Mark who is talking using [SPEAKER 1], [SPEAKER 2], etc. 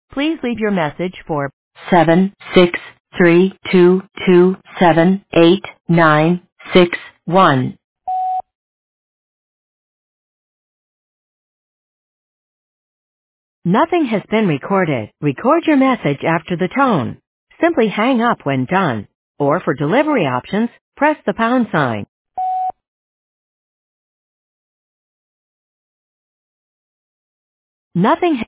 [SPEAKER 1] Please leave your message for 76322788961. Nothing has been recorded. Record your message after the tone. Simply hang up when done. Or for delivery options, press the pound sign. Nothing